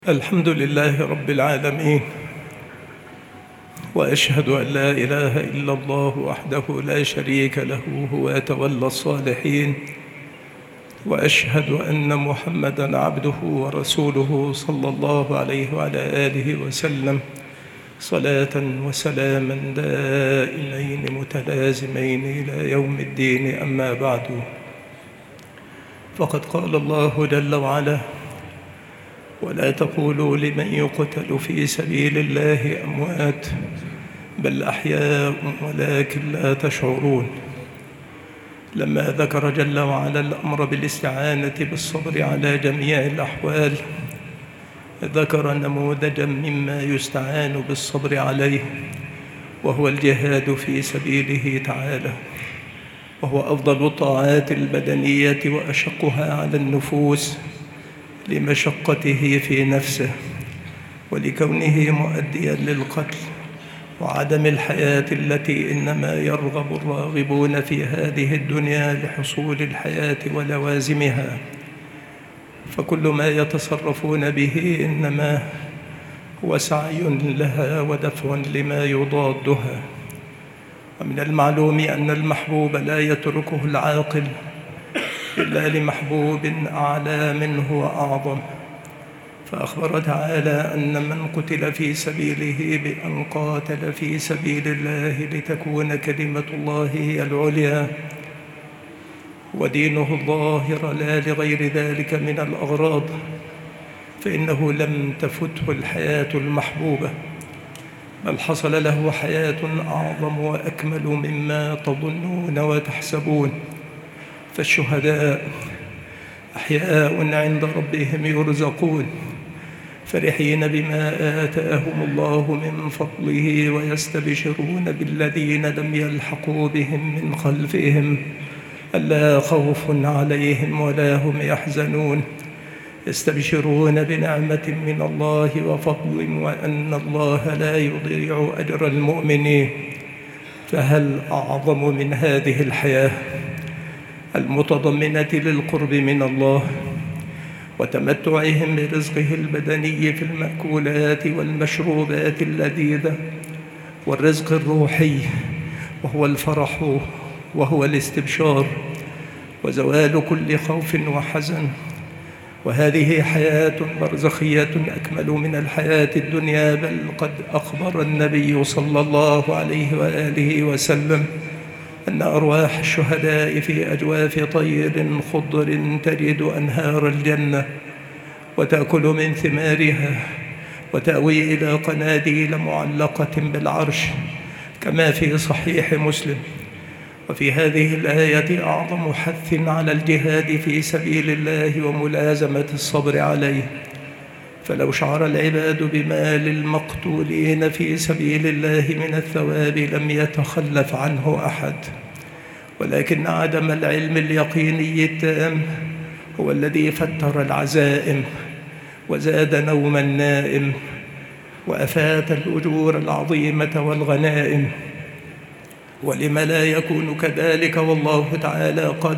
الحمد لله رب العالمين، وأشهد أن لا إله إلا الله وحده لا شريك له هو يتولى الصالحين، وأشهد أن محمدًا عبده ورسوله صلى الله عليه وعلى آله وسلم صلاة وسلاما دائمين متلازمين إلى يوم الدين. أما بعد، فقد قال الله جل وعلا: ولا تقولوا لمن يقتل في سبيل الله أموات بل أحياء ولكن لا تشعرون. لما ذكر جل وعلا الأمر بالاستعانة بالصبر على جميع الأحوال، ذكر نموذجا مما يستعان بالصبر عليه، وهو الجهاد في سبيله تعالى، وهو أفضل الطاعات البدنية وأشقها على النفوس لمشقته في نفسه، ولكونه مؤديا للقتل وعدم الحياة التي إنما يرغب الراغبون في هذه الدنيا لحصول الحياة ولوازمها، فكل ما يتصرفون به إنما هو سعي لها ودفع لما يضادها. ومن المعلوم أن المحبوب لا يتركه العاقل إلا لمحبوب أعلى منه وأعظم، فأخبر تعالى أن من قتل في سبيله بأن قاتل في سبيل الله لتكون كلمة الله هي العليا ودينه الظاهر لا لغير ذلك من الأغراض، فإنه لم تفته الحياة المحبوبة، بل حصل له حياة أعظم وأكمل مما تظنون وتحسبون. فالشهداء أحياء عند ربهم يرزقون، فرحين بما آتاهم الله من فضله، ويستبشرون بالذين لم يلحقوا بهم من خلفهم ألا خوف عليهم ولا هم يحزنون، يستبشرون بنعمة من الله وفضل وأن الله لا يضيع أجر المؤمنين. فهل أعظم من هذه الحياة المتضمنة للقرب من الله وتمتعهم برزقه البدني في المأكولات والمشروبات اللذيذة، والرزق الروحي وهو الفرح وهو الاستبشار وزوال كل خوف وحزن؟ وهذه حياة برزخية أكمل من الحياة الدنيا، بل قد أخبر النبي صلى الله عليه وآله وسلم أن أرواح الشهداء في أجواف طير خضر تجد أنهار الجنة وتأكل من ثمارها وتأوي إلى قناديل معلقة بالعرش، كما في صحيح مسلم. وفي هذه الآية أعظم حث على الجهاد في سبيل الله وملازمة الصبر عليه، فلو شعر العباد بمال المقتولين في سبيل الله من الثواب لم يتخلف عنه أحد، ولكن عدم العلم اليقيني التام هو الذي فتر العزائم وزاد نوم النائم وأفات الأجور العظيمة والغنائم. ولم لا يكون كذلك، والله تعالى قد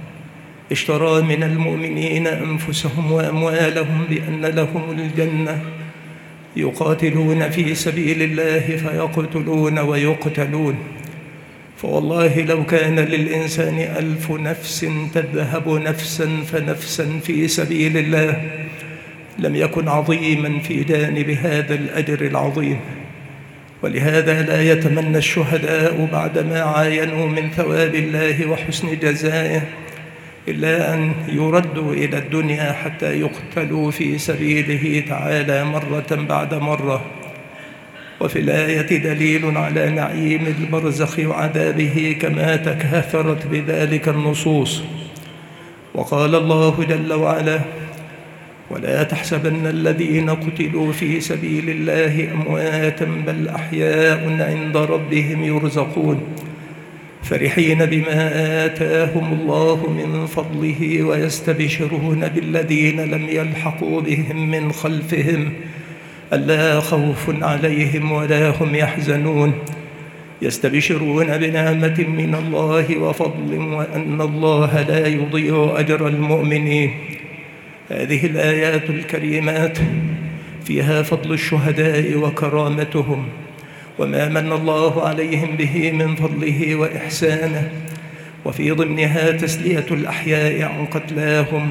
اشترى من المؤمنين أنفسهم وأموالهم بأن لهم الجنة، يقاتلون في سبيل الله فيقتلون ويقتلون. فوالله لو كان للإنسان 1000 نفس تذهب نفسا فنفسا في سبيل الله لم يكن عظيما في جانب هذا الأجر العظيم. ولهذا لا يتمنى الشهداء بعدما عاينوا من ثواب الله وحسن جزائه إلا أن يردوا إلى الدنيا حتى يقتلوا في سبيله تعالى مرة بعد مرة. وفي الآية دليل على نعيم البرزخ وعذابه كما تكاثرت بذلك النصوص. وقال الله جل وعلا: ولا تحسبن الذين قتلوا في سبيل الله أمواتا بل أحياء عند ربهم يرزقون، فرحين بما آتاهم الله من فضله ويستبشرون بالذين لم يلحقوا بهم من خلفهم ألا خوف عليهم ولا هم يحزنون، يستبشرون بنعمة من الله وفضل وأن الله لا يضيع أجر المؤمنين. هذه الآيات الكريمات وفيها فضل الشهداء وكرامتهم وما من الله عليهم به من فضله وإحسانه، وفي ضمنها تسلية الأحياء عن قتلاهم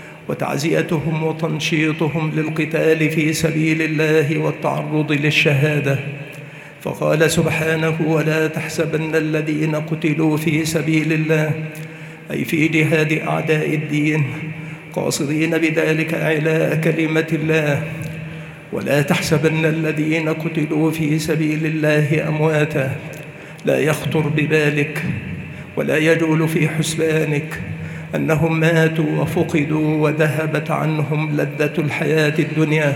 وتعزيتهم وتنشيطهم للقتال في سبيل الله والتعرض للشهادة. فقال سبحانه: ولا تحسبن الذين قتلوا في سبيل الله، أي في جهاد أعداء الدين، قاصدين بذلك إعلاء كلمة الله. ولا تحسبن الذين قتلوا في سبيل الله أمواتا، لا يخطر ببالك ولا يجول في حسبانك أنهم ماتوا وفقدوا وذهبت عنهم لذة الحياة الدنيا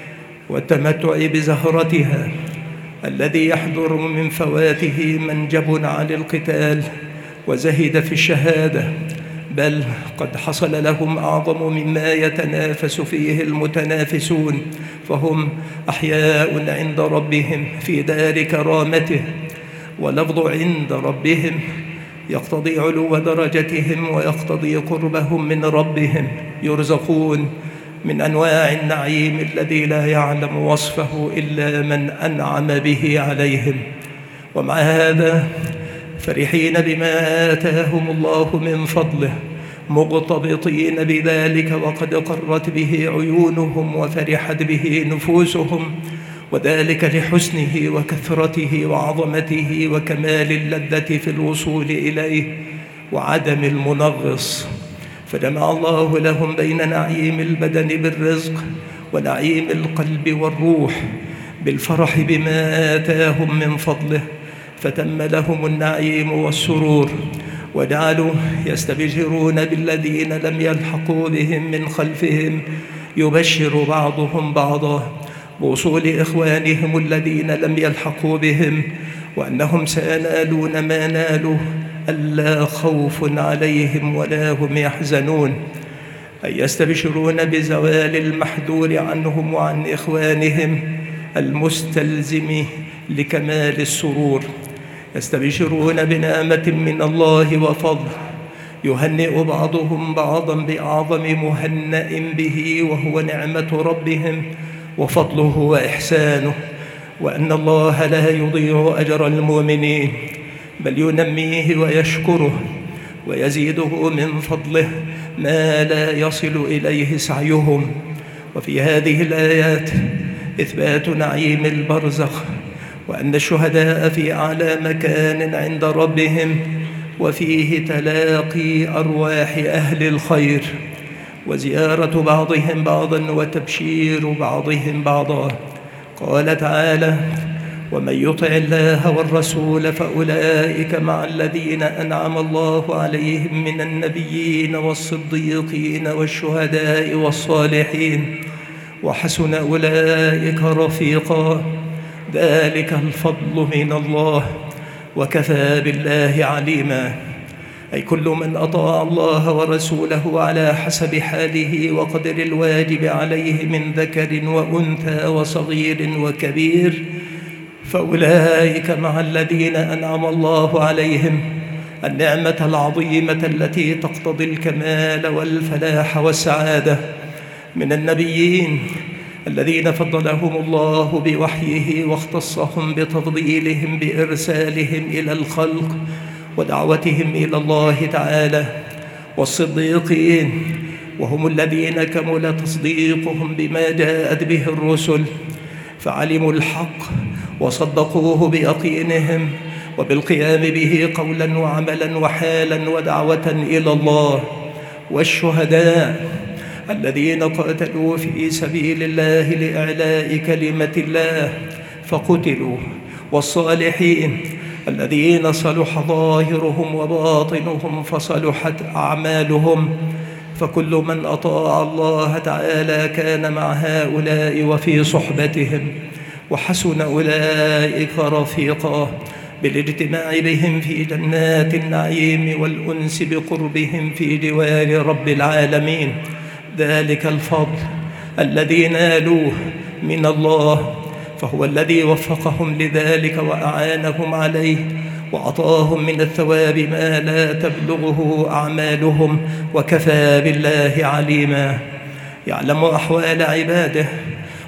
والتمتع بزهرتها، الذي يحضر من فواته من جبن عن القتال وزهد في الشهادة، بل قد حصل لهم أعظم مما يتنافس فيه المتنافسون، فهم أحياء عند ربهم في دار كرامته. ولفظ عند ربهم يقتضي علو درجتهم ويقتضي قربهم من ربهم، يرزقون من أنواع النعيم الذي لا يعلم وصفه إلا من أنعم به عليهم. ومع هذا فرحين بما آتاهم الله من فضله، مغتبطين بذلك، وقد قرت به عيونهم وفرحت به نفوسهم، وذلك لحسنه وكثرته وعظمته وكمال اللذة في الوصول إليه وعدم المنغص. فجمع الله لهم بين نعيم البدن بالرزق ونعيم القلب والروح بالفرح بما آتاهم من فضله، فتم لهم النعيم والسرور، وجعلوا يستبشرون بالذين لم يلحقوا بهم من خلفهم، يبشر بعضهم بعضا بوصول إخوانهم الذين لم يلحقوا بهم، وأنهم سينالون ما نالوا، ألا خوف عليهم ولا هم يحزنون، أي يستبشرون بزوال المحذور عنهم وعن إخوانهم المستلزم لكمال السرور. يستبشرون بنعمة من الله وفضل، يهنئ بعضهم بعضا بأعظم مهنأ به، وهو نعمة ربهم وفضله وإحسانه، وأن الله لا يضيع أجر المؤمنين، بل ينميه ويشكره ويزيده من فضله ما لا يصل إليه سعيهم. وفي هذه الآيات إثبات نعيم البرزخ، وأن الشهداء في أعلى مكان عند ربهم، وفيه تلاقي أرواح أهل الخير وزيارة بعضهم بعضا وتبشير بعضهم بعضا. قال تعالى: ومن يطع الله والرسول فأولئك مع الذين أنعم الله عليهم من النبيين والصديقين والشهداء والصالحين وحسن أولئك رفيقا، ذلك الفضل من الله وكفى بالله عليما. أي كل من أطاع الله ورسوله على حسب حاله وقدر الواجب عليه من ذكر وأنثى وصغير وكبير، فأولئك مع الذين أنعم الله عليهم النعمة العظيمة التي تقتضي الكمال والفلاح والسعادة من النبيين الذين فضلهم الله بوحيه واختصهم بتفضيلهم بإرسالهم إلى الخلق ودعوتهم إلى الله تعالى، والصديقين وهم الذين كمل تصديقهم بما جاءت به الرسل، فعلموا الحق وصدقوه بيقينهم وبالقيام به قولا وعملا وحالا ودعوة إلى الله. والشهداء الذين قاتلوا في سبيل الله لإعلاء كلمة الله فقتلوا، والصالحين الذين صلح ظاهرهم وباطنهم فصلحت أعمالهم، فكل من أطاع الله تعالى كان مع هؤلاء وفي صحبتهم، وحسن أولئك رفيقا بالاجتماع بهم في جنات النعيم والأنس بقربهم في جوار رب العالمين. ذلك الفضل الذي نالوه من الله، فهو الذي وفقهم لذلك وأعانهم عليه وأعطاهم من الثواب ما لا تبلغه أعمالهم، وكفى بالله عليما. يعلم أحوال عباده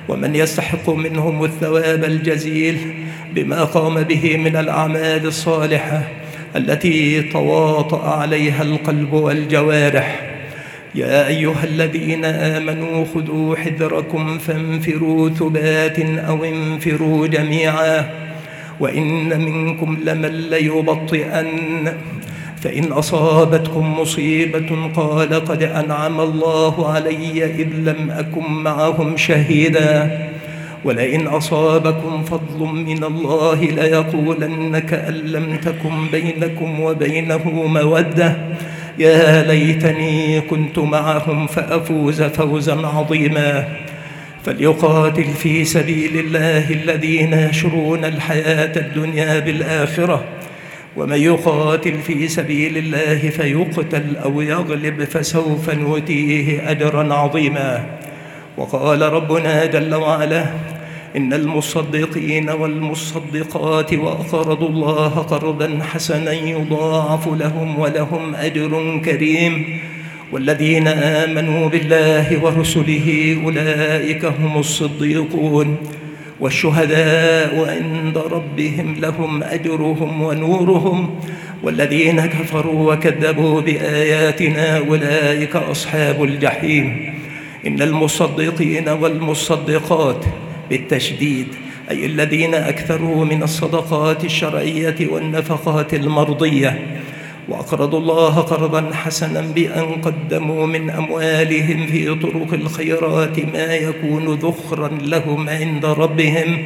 ومن يستحق منهم الثواب الجزيل بما قام به من الأعمال الصالحة التي تواطأ عليها القلب والجوارح. يا أيها الذين آمنوا خذوا حذركم فانفروا ثبات أو انفروا جميعا وإن منكم لمن ليبطئن فإن أصابتكم مصيبة قال قد أنعم الله علي إذ لم أكن معهم شهيدا ولئن أصابكم فضل من الله ليقولن كأن لم تكن بينكم وبينه مودة يا ليتني كنت معهم فأفوز فوزا عظيما. فليقاتل في سبيل الله الذين يشرون الحياة الدنيا بالآخرة ومن يقاتل في سبيل الله فيقتل أو يغلب فسوف نؤتيه أجرا عظيما. وقال ربنا جل وعلا إن المصدقين والمصدقات وأقرضوا الله قرضا حسنا يضاعف لهم ولهم أجر كريم والذين آمنوا بالله ورسله أولئك هم الصديقون والشهداء عند ربهم لهم أجرهم ونورهم والذين كفروا وكذبوا بآياتنا أولئك أصحاب الجحيم. إن المصدقين والمصدقات بالتشديد أي الذين أكثروا من الصدقات الشرعية والنفقات المرضية وأقرضوا الله قرضا حسنا بأن قدموا من أموالهم في طرق الخيرات ما يكون ذخرا لهم عند ربهم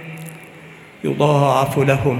يضاعف لهم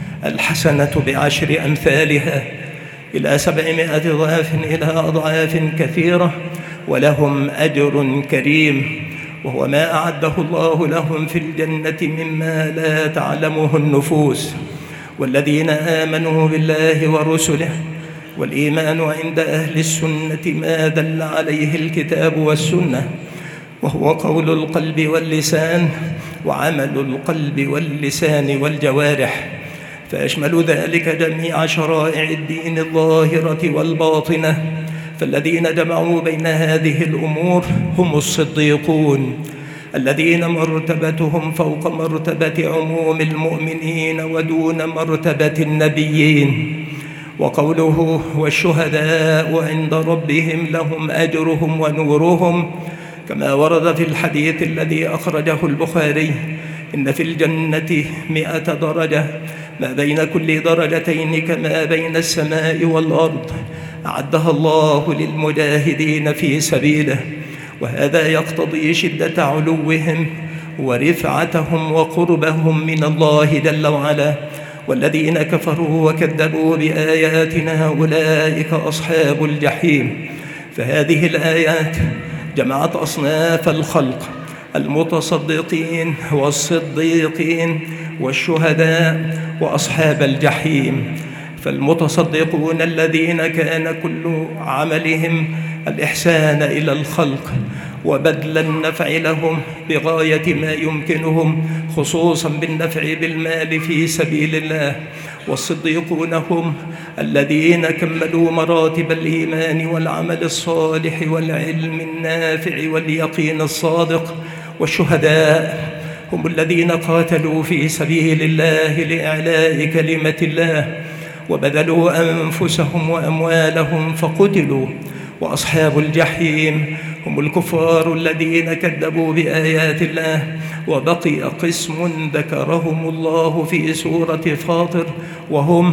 الحسنة ب10 أمثالها إلى 700 ضعف إلى أضعاف كثيرة ولهم أجر كريم وهو ما أعده الله لهم في الجنة مما لا تعلمه النفوس. والذين آمنوا بالله ورسله والإيمان عند أهل السنة ما دل عليه الكتاب والسنة وهو قول القلب واللسان وعمل القلب واللسان والجوارح فيشمل ذلك جميع شرائع الدين الظاهرة والباطنة. فالذين جمعوا بين هذه الأمور هم الصديقون الذين مرتبتهم فوق مرتبة عموم المؤمنين ودون مرتبة النبيين. وقوله والشهداء عند ربهم لهم أجرهم ونورهم كما ورد في الحديث الذي أخرجه البخاري إن في الجنة 100 درجة ما بين كل درجتين كما بين السماء والأرض أعدها الله للمجاهدين في سبيله وهذا يقتضي شدة علوهم ورفعتهم وقربهم من الله جل وعلا. والذين كفروا وكذبوا بآياتنا أولئك أصحاب الجحيم. فهذه الآيات جمعت أصناف الخلق المتصدقين والصديقين والشهداء وأصحاب الجحيم. فالمتصدقون الذين كان كل عملهم الإحسان إلى الخلق وبذل النفع لهم بغاية ما يمكنهم خصوصا بالنفع بالمال في سبيل الله. والصديقون هم الذين كملوا مراتب الإيمان والعمل الصالح والعلم النافع واليقين الصادق. والشهداء هم الذين قاتلوا في سبيل الله لإعلاء كلمة الله وبذلوا أنفسهم وأموالهم فقتلوا. وأصحاب الجحيم هم الكفار الذين كذبوا بآيات الله وبقي قسم ذكرهم الله في سورة فاطر وهم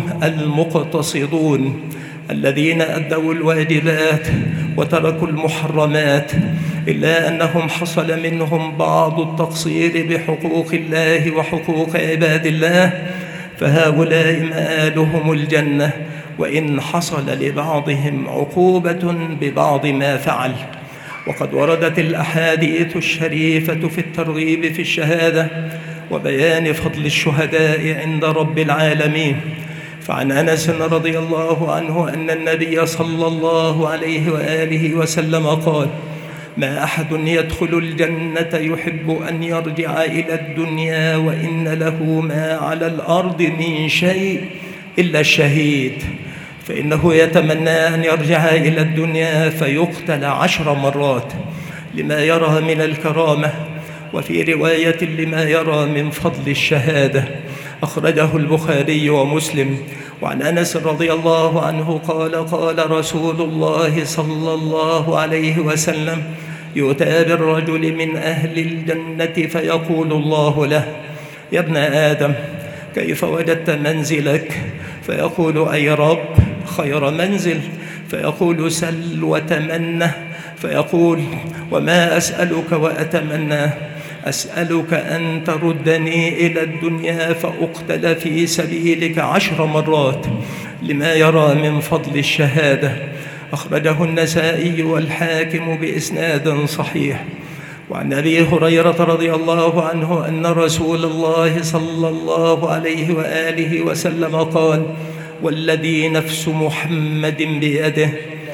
المقتصدون الذين أدوا الواجبات وتركوا المحرمات إلا أنهم حصل منهم بعض التقصير بحقوق الله وحقوق عباد الله فهؤلاء مآلهم الجنة وإن حصل لبعضهم عقوبة ببعض ما فعل. وقد وردت الأحاديث الشريفة في الترغيب في الشهادة وبيان فضل الشهداء عند رب العالمين. فعن أنس رضي الله عنه أن النبي صلى الله عليه وآله وسلم قال: ما أحد يدخل الجنة يحب أن يرجع إلى الدنيا وإن له ما على الأرض من شيء إلا الشهيد، فإنه يتمنى أن يرجع إلى الدنيا فيقتل 10 مرات لما يرى من الكرامة وفي رواية لما يرى من فضل الشهادة، أخرجه البخاري ومسلم. وعن أنس رضي الله عنه قال: قال رسول الله صلى الله عليه وسلم: يؤتى بالرجل من أهل الجنة فيقول الله له: يا ابن آدم، كيف وجدت منزلك؟ فيقول: أي رب، خير منزل. فيقول: سل وتمنى. فيقول: وما أسألك وأتمنى؟ أسألك أن تردني إلى الدنيا فأقتل في سبيلك 10 مرات، لما يرى من فضل الشهادة. أخرجه النسائي والحاكم بإسناد صحيح. وعن أبي هريرة رضي الله عنه أن رسول الله صلى الله عليه وآله وسلم قال: والذي نفس محمد بيده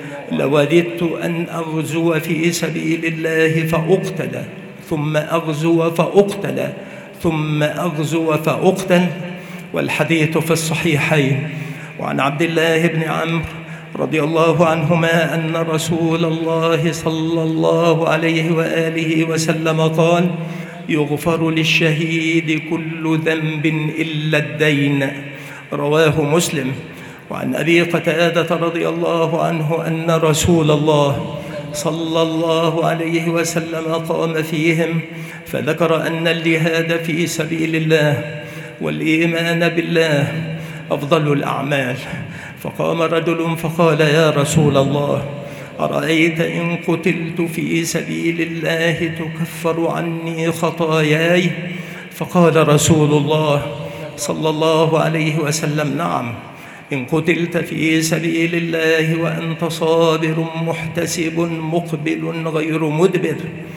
لوددت أن أغزو في سبيل الله فأقتل، ثم أغزو فأقتل، ثم أغزو فأقتل. والحديث في الصحيحين. وعن عبد الله بن عمرو رضي الله عنهما أن رسول الله صلى الله عليه وآله وسلم قال: يغفر للشهيد كل ذنب إلا الدين. رواه مسلم. وعن أبي قتادة رضي الله عنه أن رسول الله صلى الله عليه وسلم قام فيهم فذكر أن الجهاد في سبيل الله والإيمان بالله أفضل الأعمال. فقام رجل فقال: يا رسول الله، أرأيت إن قتلت في سبيل الله تكفر عني خطاياي؟ فقال رسول الله صلى الله عليه وسلم: نعم، إن قتلت في سبيل الله وأنت صابر محتسب مقبل غير مدبر.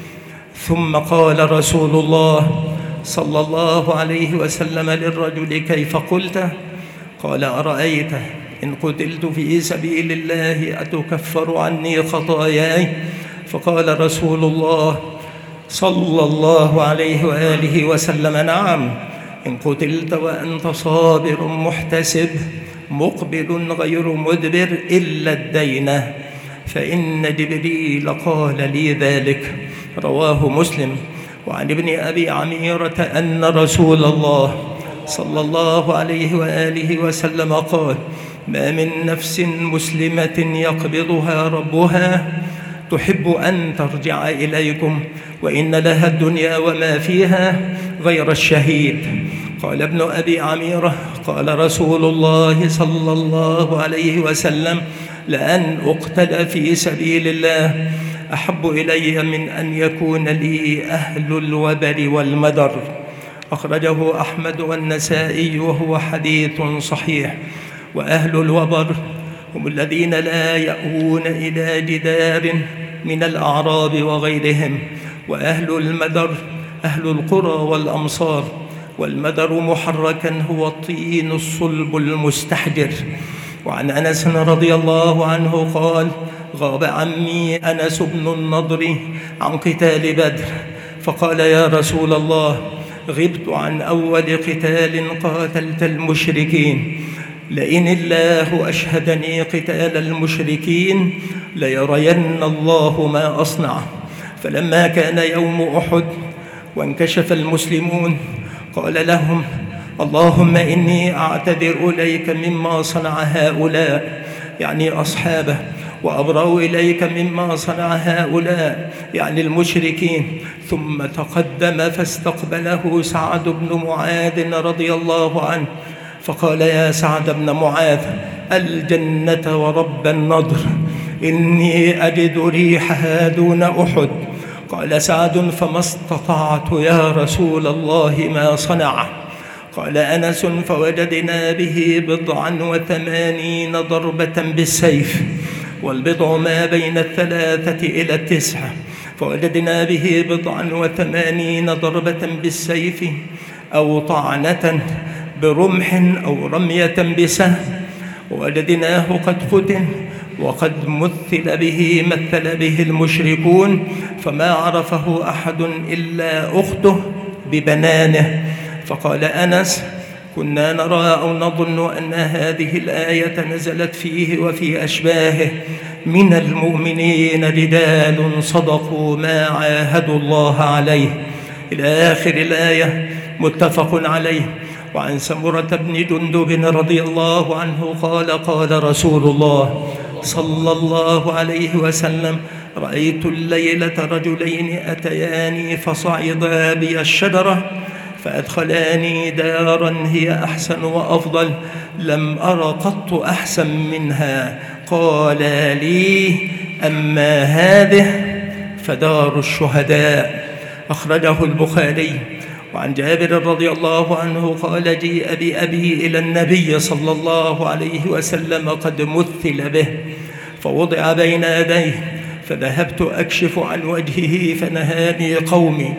ثم قال رسول الله صلى الله عليه وسلم للرجل: كيف قلت؟ قال: أرأيت إن قتلت في سبيل الله أتكفر عني خطاياي؟ فقال رسول الله صلى الله عليه وآله وسلم: نعم، إن قتلت وأنت صابر محتسب مقبل غير مدبر إلا الدين، فإن جبريل قال لي ذلك. رواه مسلم. وعن ابن أبي عميرة أن رسول الله صلى الله عليه وآله وسلم قال: ما من نفس مسلمة يقبضها ربها تحب أن ترجع إليكم وإن لها الدنيا وما فيها غير الشهيد. قال ابن أبي عميرة: قال رسول الله صلى الله عليه وسلم: لأن أقتل في سبيل الله أحب إلي من أن يكون لي أهل الوبر والمدر. أخرجه أحمد والنسائي وهو حديث صحيح. وأهل الوبر هم الذين لا يأوون إلى جدار من الأعراب وغيرهم، وأهل المدر أهل القرى والأمصار. والمدر محركا هو الطين الصلب المستحجر. وعن أنس رضي الله عنه قال: غاب عمي أنس بن النضر عن قتال بدر، فقال: يا رسول الله، غبت عن أول قتال قاتلت المشركين، لئن الله أشهدني قتال المشركين ليرين الله ما أصنع. فلما كان يوم أحد وانكشف المسلمون قال لهم: اللهم إني أعتذر إليك مما صنع هؤلاء، يعني أصحابه، وأبرأ إليك مما صنع هؤلاء، يعني المشركين. ثم تقدم فاستقبله سعد بن معاذ رضي الله عنه فقال: يا سعد بن معاذ، الجنة ورب النضر، إني أجد ريحها دون أحد. قال سعد: فما استطعت يا رسول الله ما صنع. قال أنس: فوجدنا به 89 ضربة بالسيف، والبضع ما بين 3 إلى 9، فوجدنا به 89 ضربة بالسيف أو طعنة برمح أو رمية بسهم، ووجدناه قد قتل وقد مثل به المشركون، فما عرفه أحد إلا أخته ببنانه. فقال أنس: كنا نرى أو نظن أن هذه الآية نزلت فيه وفي أشباهه من المؤمنين رجال صدقوا ما عاهدوا الله عليه، إلى آخر الآية، متفق عليه. وعن سمرة بن جندب رضي الله عنه قال قال رسول الله صلى الله عليه وسلم: رأيت الليلة رجلين أتياني فصعدا بي الشجرة فأدخلاني دارا هي أحسن وأفضل، لم أر قط أحسن منها. قال لي: أما هذه فدار الشهداء. أخرجه البخاري. وعن جابر رضي الله عنه قال: جيء بأبي إلى النبي صلى الله عليه وسلم قد مثل به، فوضع بين يديه، فذهبت أكشف عن وجهه فنهاني قومي،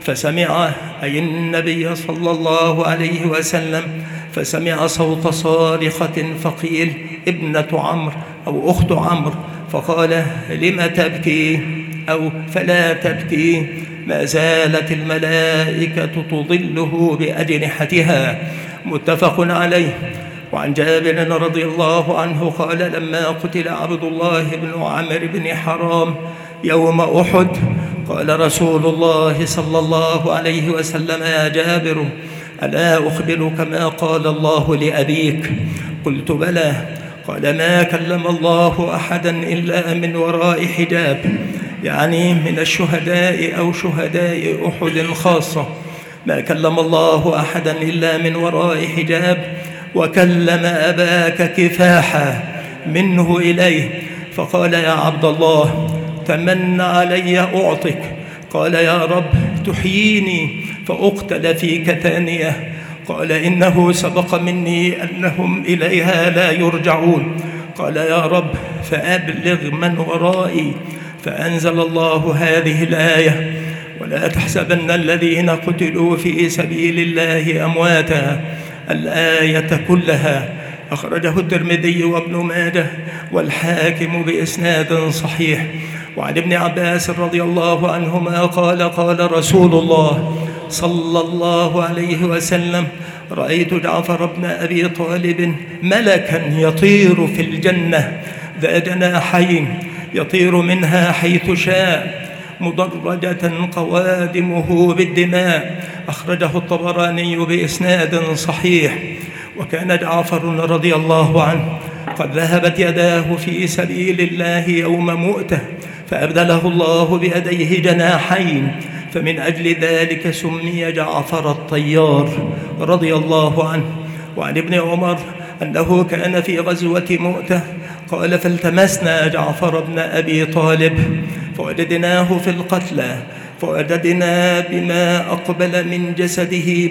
فسمع أي النبي صلى الله عليه وسلم، فسمع صوت صارخة فقيل: ابنة عمرو أو أخت عمرو، فقال: لم تبكي؟ أو فلا تبكي. ما زالت الملائكة تظله بأجنحتها. متفق عليه. وعن جابر رضي الله عنه قال: لما قتل عبد الله بن عمرو بن حرام يوم أحد، قال رسول الله صلى الله عليه وسلم: يا جابر، ألا أخبرك ما قال الله لأبيك؟ قلت: بلى. قال: ما كلم الله أحدا إلا من وراء حجاب، يعني من الشهداء أو شهداء أحد خاصة. ما كلم الله أحدا إلا من وراء حجاب، وكلم أباك كفاحا منه إليه، فقال: يا عبد الله، تمن علي أعطك. قال: يا رب، تحييني فأقتل في كتانية. قال: إنه سبق مني أنهم إليها لا يرجعون. قال: يا رب، فأبلغ من ورائي. فأنزل الله هذه الآية: ولا تحسبن الذين قتلوا في سبيل الله أمواتا، الآية كلها. أخرجه الترمذي وابن ماجه والحاكم بإسناد صحيح. وعن ابن عباس رضي الله عنهما قال: قال رسول الله صلى الله عليه وسلم: رأيت جعفر بن أبي طالب ملكا يطير في الجنة ذا جناحين، يطير منها حيث شاء، مدرجة قوادمه بالدماء. أخرجه الطبراني بإسناد صحيح. وكان جعفر رضي الله عنه قد ذهبت يداه في سبيل الله يوم مؤتة، فأبدله الله بيديه جناحين، فمن أجل ذلك سمي جعفر الطيار رضي الله عنه. وعن ابن عمر أنه كان في غزوة مؤتة قال: فالتمسنا جعفر بن أبي طالب فوجدناه في القتلى، فوجدنا بما أقبل من جسده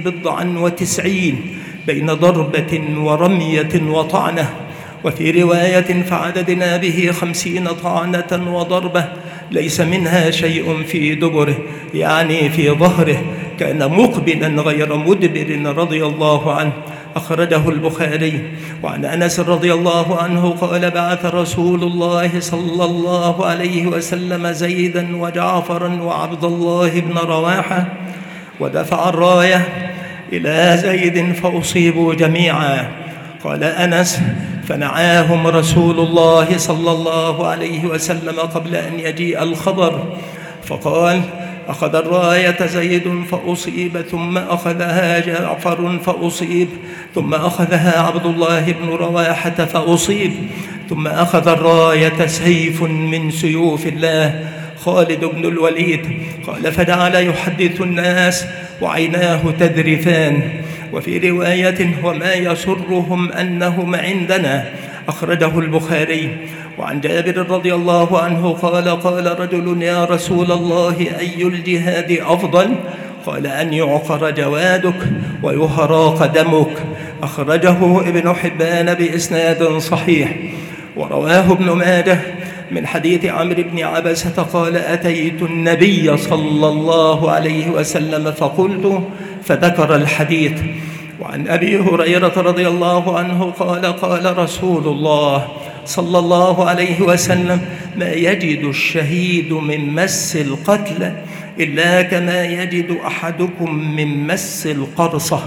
90 بين ضربة ورمية وطعنة. وفي رواية: فعددنا به 50 طعنة وضربة، ليس منها شيء في دبره، يعني في ظهره، كان مقبلا غير مدبر رضي الله عنه. أخرجه البخاري. وعن أنس رضي الله عنه قال: بعث رسول الله صلى الله عليه وسلم زيدا وجعفرا وعبد الله بن رواحة، ودفع الراية إلى زيد فأصيبوا جميعا. قال أنس: فنعاهم رسول الله صلى الله عليه وسلم قبل أن يجيء الخبر، فقال: أخذ الراية زيد فأصيب، ثم أخذها جعفر فأصيب، ثم أخذها عبد الله بن رواحة فأصيب، ثم أخذ الراية سيف من سيوف الله خالد بن الوليد. قال: فجعل يحدث الناس وعيناه تذرفان. وفي رواية: وما يسرهم أنهم عندنا. أخرجه البخاري. وعن جابر رضي الله عنه قال: قال رجل: يا رسول الله، أي الجهاد أفضل؟ قال: أن يعقر جوادك ويهراق دمك. أخرجه ابن حبان بإسناد صحيح. ورواه ابن ماجه من حديث عمرو بن عبسة قال: أتيت النبي صلى الله عليه وسلم فقلت، فذكر الحديث. وعن أبي هريرة رضي الله عنه قال: قال رسول الله صلى الله عليه وسلم: ما يجد الشهيد من مس القتل إلا كما يجد أحدكم من مس القرصة.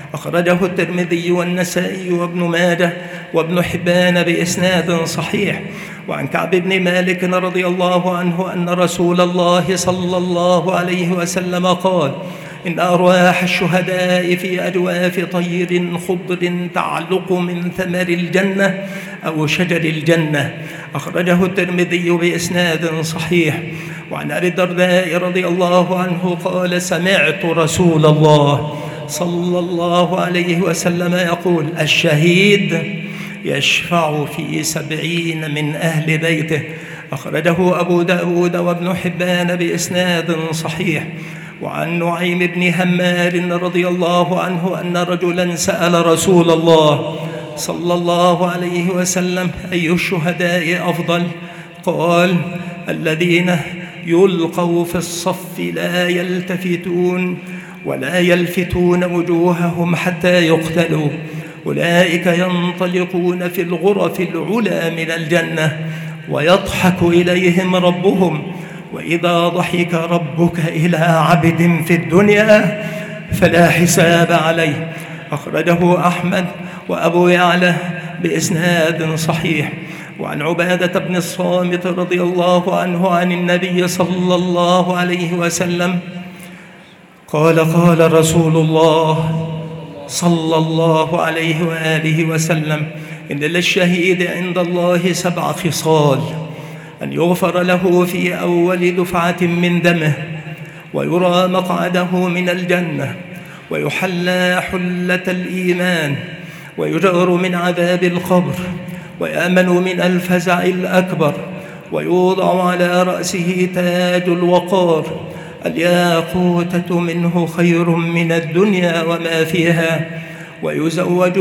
أخرجه الترمذي والنسائي وابن ماجه وابن حبان بإسناد صحيح. وعن كعب بن مالك رضي الله عنه أن رسول الله صلى الله عليه وسلم قال: إن أرواح الشهداء في أجواف طير خضر تعلق من ثمر الجنة أو شجر الجنة. أخرجه الترمذي بإسناد صحيح. وعن أبي الدرداء رضي الله عنه قال: سمعت رسول الله صلى الله عليه وسلم يقول: الشهيد يشفع في 70 من أهل بيته. أخرجه أبو داود وابن حبان بإسناد صحيح. وعن نعيم بن همار رضي الله عنه أن رجلا سأل رسول الله صلى الله عليه وسلم: أي الشهداء أفضل؟ قال: الذين يلقوا في الصف لا يلتفتون ولا يلفتون وجوههم حتى يقتلوا، أولئك ينطلقون في الغرف العلى من الجنة ويضحك إليهم ربهم، وإذا ضحك ربك إلى عبد في الدنيا فلا حساب عليه. أخرجه أحمد وأبو يعلى بإسناد صحيح. وعن عبادة بن الصامت رضي الله عنه عن النبي صلى الله عليه وسلم قال: قال رسول الله صلى الله عليه وآله وسلم: إن للشهيد عند الله 7 خصال: أن يغفر له في أول دفعة من دمه، ويرى مقعده من الجنة، ويحلى حلة الإيمان، ويجار من عذاب القبر، ويأمن من الفزع الأكبر، ويوضع على رأسه تاج الوقار، الياقوتة منه خير من الدنيا وما فيها، ويزوج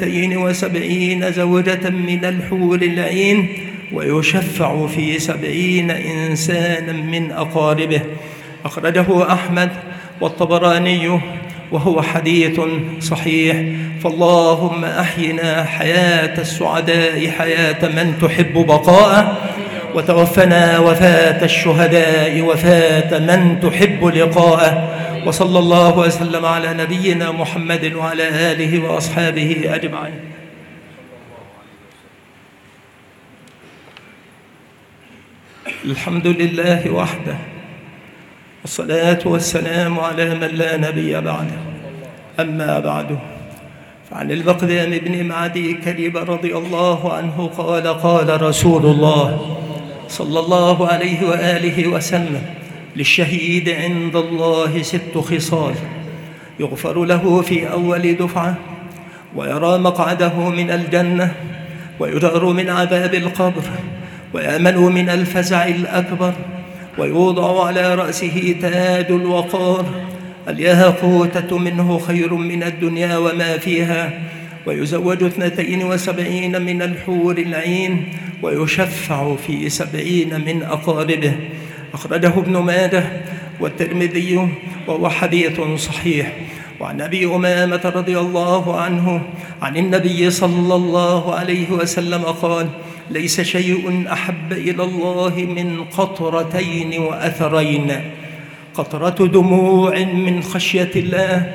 72 زوجة من الحور العين، ويشفع في 70 إنسانا من أقاربه. أخرجه أحمد والطبراني وهو حديث صحيح. فاللهم أحينا حياة السعداء، حياة من تحب بقاءه، وتوفنا وفاة الشهداء، وفاة من تحب لقاءه. وصلى الله وسلم على نبينا محمد وعلى آله وأصحابه أجمعين. الحمد لله وحده، والصلاة والسلام على من لا نبي بعده. أما بعد، فعن البقدام بن معدي كريب رضي الله عنه قال: قال رسول الله صلى الله عليه وآله وسلم: للشهيد عند الله 6 خصال: يغفر له في أول دفعة، ويرى مقعده من الجنة، ويجار من عذاب القبر، ويأمن من الفزع الأكبر، ويوضع على رأسه تاج الوقار، الياقوتة منه خير من الدنيا وما فيها، ويزوج 72 من الحور العين، ويشفع في 70 من أقاربه. أخرجه ابن ماجه والترمذي وهو حديث صحيح. وعن أبي أمامة رضي الله عنه عن النبي صلى الله عليه وسلم قال: ليس شيء أحب إلى الله من قطرتين وأثرين: قطرة دموع من خشية الله،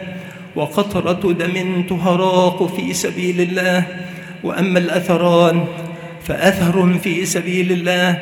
وقطرة دم تهراق في سبيل الله. وأما الأثران فأثر في سبيل الله،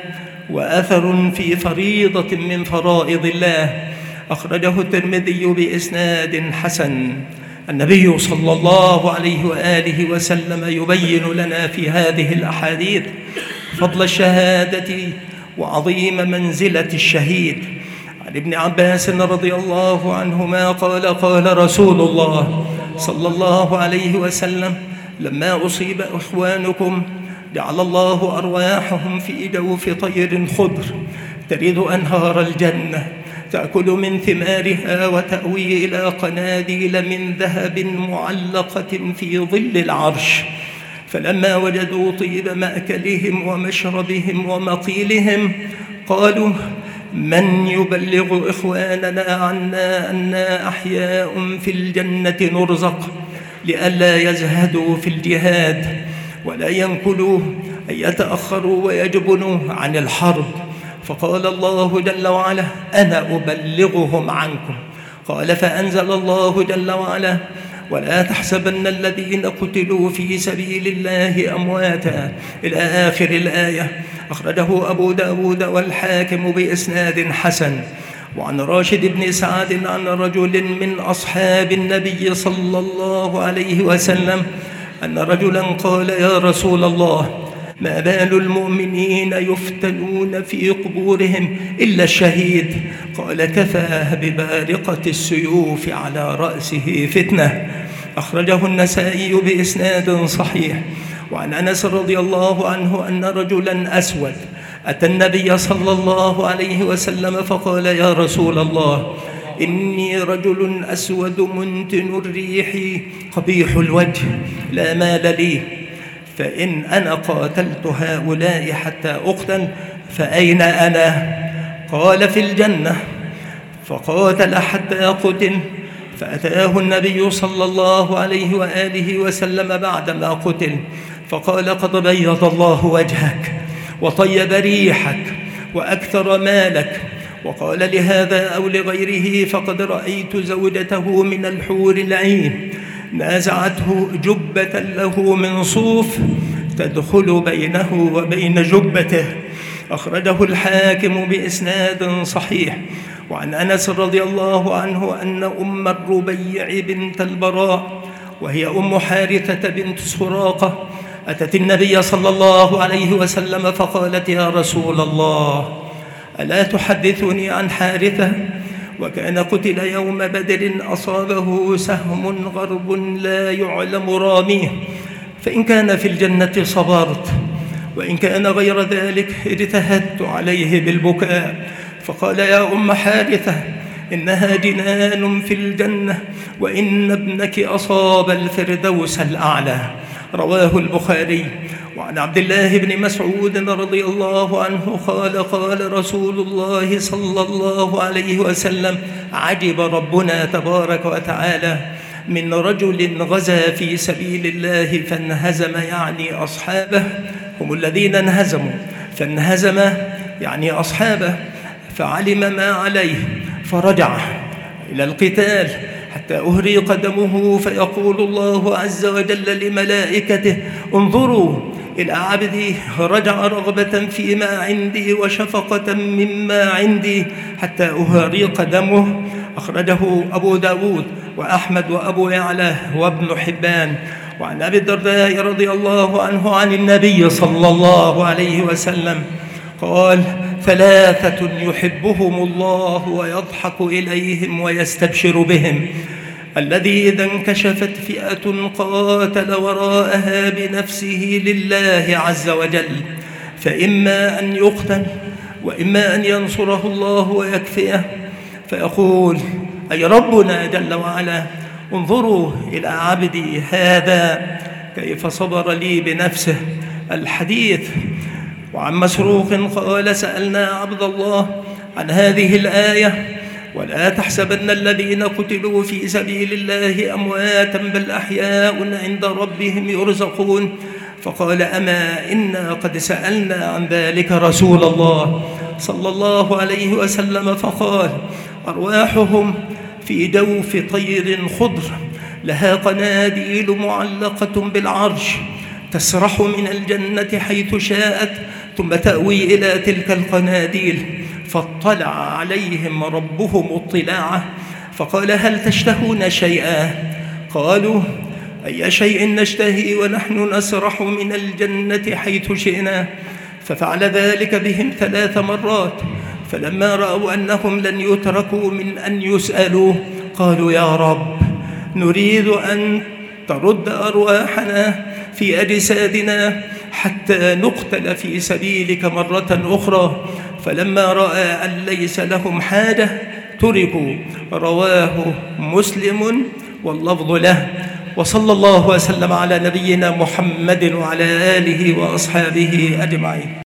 وأثر في فريضة من فرائض الله. أخرجه الترمذي بإسناد حسن. النبي صلى الله عليه وآله وسلم يبين لنا في هذه الأحاديث فضل الشهادة وعظيم منزلة الشهيد. عن ابن عباس رضي الله عنهما قال: قال رسول الله صلى الله عليه وسلم: لما أصيب إخوانكم جعل الله أرواحهم في جوف طير خضر ترد أنهار الجنة، تأكل من ثمارها وتأوي إلى قناديل من ذهب معلقة في ظل العرش. فلما وجدوا طيب مأكلهم ومشربهم ومقيلهم قالوا: من يبلغ إخواننا عنا أنا أحياء في الجنة نرزق، لئلا يزهدوا في الجهاد ولا ينكلوا أن يتأخروا ويجبنوا عن الحرب. فقال الله جل وعلا: أنا أبلغهم عنكم. قال: فأنزل الله جل وعلا: ولا تحسبن الذين قتلوا في سبيل الله أمواتا إلى آخر الآية. أخرجه أبو داود والحاكم بإسناد حسن. وعن راشد بن سعد عن رجل من أصحاب النبي صلى الله عليه وسلم أن رجلا قال: يا رسول الله، ما بال المؤمنين يفتنون في قبورهم إلا الشهيد؟ قال: كفى ببارقة السيوف على رأسه فتنة. أخرجه النسائي بإسناد صحيح. وعن أنس رضي الله عنه أن رجلا أسود أتى النبي صلى الله عليه وسلم فقال: يا رسول الله، إني رجل أسود منتن الريح قبيح الوجه لا مال لي، فإن أنا قاتلت هؤلاء حتى أقتل فأين أنا؟ قال: في الجنة. فقاتل حتى قتل، فأتاه النبي صلى الله عليه وآله وسلم بعدما قتل فقال: قد بيض الله وجهك وطيب ريحك وأكثر مالك. وقال: لهذا أو لغيره فقد رأيت زوجته من الحور العين نازعته جبة له من صوف تدخل بينه وبين جبته. أخرجه الحاكم بإسناد صحيح. وعن أنس رضي الله عنه أن أم الربيع بنت البراء وهي أم حارثة بنت سراقة أتت النبي صلى الله عليه وسلم فقالت: يا رسول الله، ألا تحدثني عن حارثة؟ وكان قتل يوم بدر أصابه سهم غرب لا يعلم راميه، فإن كان في الجنة صبرت، وإن كان غير ذلك اجتهدت عليه بالبكاء. فقال: يا أم حارثة، إنها جنان في الجنة، وإن ابنك أصاب الفردوس الأعلى. رواه البخاري. وعن عبد الله بن مسعود رضي الله عنه قال: قال رسول الله صلى الله عليه وسلم: عجب ربنا تبارك وتعالى من رجل غزا في سبيل الله فانهزم، يعني أصحابه هم الذين انهزموا، فانهزم يعني أصحابه، فعلم ما عليه فرجع إلى القتال حتى أهري قدمه، فيقول الله عز وجل لملائكته: انظروا إلى عبدي رجع رغبة فيما عندي وشفقة مما عندي حتى أهري قدمه. أخرجه أبو داود وأحمد وأبو يعلى وابن حبان. وعن أبي الدرداء رضي الله عنه عن النبي صلى الله عليه وسلم قال: ثلاثة يحبهم الله ويضحك إليهم ويستبشر بهم: الذي إذا انكشفت فئة قاتل وراءها بنفسه لله عز وجل، فإما أن يقتل وإما أن ينصره الله ويكفيه، فيقول: أي ربنا جل وعلا، انظروا إلى عبدي هذا كيف صبر لي بنفسه. الحديث. وعن مسروق قال: سألنا عبد الله عن هذه الآية: ولا تحسبن الذين قتلوا في سبيل الله أمواتا بل أحياء عند ربهم يرزقون. فقال: أما إنا قد سألنا عن ذلك رسول الله صلى الله عليه وسلم فقال: أرواحهم في جوف طير خضر لها قناديل معلقة بالعرش تسرح من الجنة حيث شاءت ثم تأوي إلى تلك القناديل، فاطلع عليهم ربهم اطلاعه فقال: هل تشتهون شيئا؟ قالوا: أي شيء نشتهي ونحن نسرح من الجنة حيث شئنا؟ ففعل ذلك بهم 3 مرات، فلما رأوا أنهم لن يتركوا من أن يسألوا قالوا: يا رب، نريد أن ترد أرواحنا في أجسادنا حتى نقتل في سبيلك مرة أخرى. فلما رأى أن ليس لهم حاجة تركوا. رواه مسلم واللفظ له. وصلى الله وسلم على نبينا محمد وعلى آله وأصحابه أجمعين.